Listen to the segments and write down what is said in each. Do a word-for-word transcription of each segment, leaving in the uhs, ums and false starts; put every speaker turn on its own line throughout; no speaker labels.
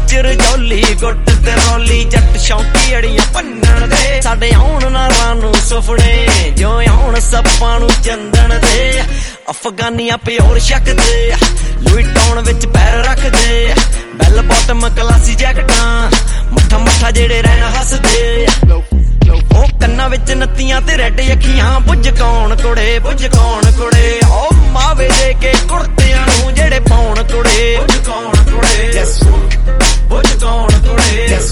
विच रजौली गुट ते रौली जट शौकी अड़ियां भन्नण दे साडे आउण नारां नूं सुफने जो आउण सप्पां नूं चंदन दे अफगानियां प्योर शक दे लुई टाउन विच पैर रख दे बैल बॉटम क्लासी जैकटां मट्ठा मट्ठा जेड़े रहन हसदे ओ कन्ना विच नत्तियां ते रैड अखियां बुझ कौन कुड़े बुझ कौन कुड़े ओ मावे दे के कुर्तियां नूं जेड़े पाउण कुड़े बुझ कौन कुड़े बुझ कौन कुड़े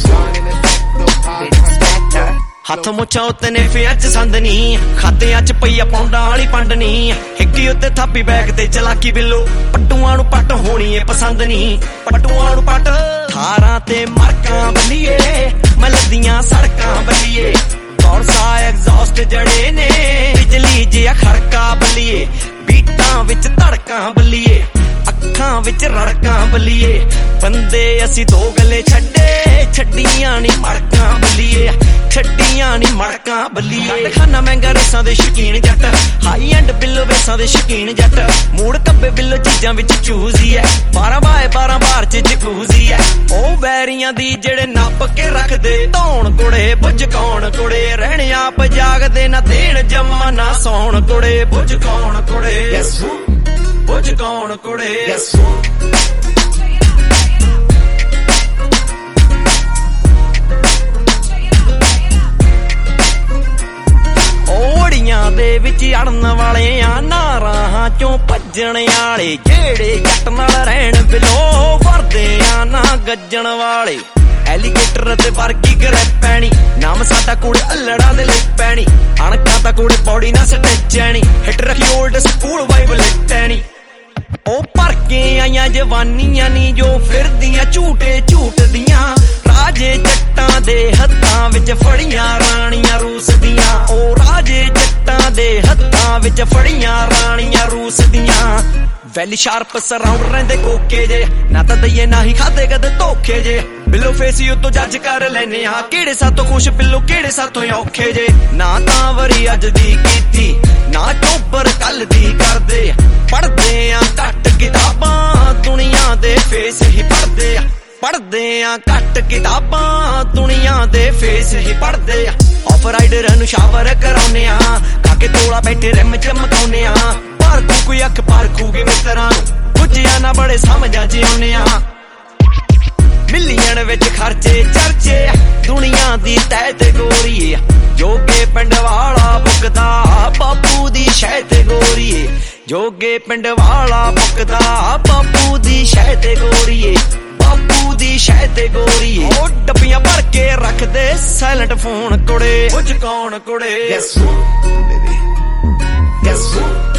हथ मुछा उत्ते ने फियां च संद नी खातियां च पईया पौंडां वाली पंड नी हिक्की उत्ते थापी बैग ते चलाकी बिल्लो पट्टूआं नूं पट होनी ए पसंद नी पट्टूआं नूं पट थारां ते मार्कां बल्लीए मलदियां सड़कां बल्लीए कौरसा एग्जॉस्ट जड़े ने बिजली जिहा खड़का बल्लीए बीटां विच धड़कां बल्लीए अखां विच रड़कां बल्लीए बंदे असी दो गले छड्डे छड्डियां नी मड़कां बल्लीए छड्डियां नी मड़कां बल्लीए खाना महंगा रेसां दे शकीन जट हाई एंड बिल्लो वेसां दे शकीन जट मूड़ कब्बे बिल्लो चीजां विच चूजी है बारह बाय बारह बार च जकूजी है ओ बैरियां दी जेड़े नप के रख दे धौण कुड़े बुझ कौन कुड़े रहने आप जागदे ना देण जम्मा ना सौण कुड़े बुझ कौन कुड़े बुझ कौन कुड़े ओड़ियां दे विच अड़न वाले आ नारां चों भज्जण वाले जेड़े जट नाल रहन बिलो वरदे आ ना गज्जण वाले एलीगेटर ते वर्गी गरे पैनी नाम साडा कुड़े अल्लड़ा दे लई पैनी अणका ता कुड़े पौड़ी ना सटैचैनी हिट रखी ओल्ड स्कूल वाइब लिटैनी ओ भर के आईयां जवानियां नी जो फिरदियां झूटे झूटदियां राजे जट्टां दे हत्थां विच फड़ियां राणियां रूस दियां ओ राजे जट्टां दे हत्थां विच फड़ियां राणियां रूस दियां वैली शार्प सराउंड रहिंदे कोके जे ना तां दईए ना ही खादे कदे धोखे जे बिल्लो फेस यू तो जज कर लैने आ केड़े सातों खुश बिल्लो केड़े सातों औखे जे ना तां वरी अज दी कीती ना टोबर कल दी करदे पढ़दे आ घट किताबां दुनिया दे फेस ही पढ़दे आ पढ़दे आ घट किताबां दुनिया दे फेस ही पढ़दे आ ऑफ राइडर नु शावर कराउने आ काके तोला बैठे रिम चमकाउने आ पारखू कोई अख पारखूगे मित्रां बुझिया ना बड़े समझां च आउने आ मिलियन विच खर्चे चर्चे दुनिया दी तै ते गोरीए जोगे पिंड वाला बुकदा बापू दी शह ते गोरीए जोगे पिंड वाला बुकदा बापू दी शह ते गोरीए बापू दी शह ते गोरीए ओ डब्बियां भर के रख दे साइलेंट फोन कुड़े बुझ कौन कुड़े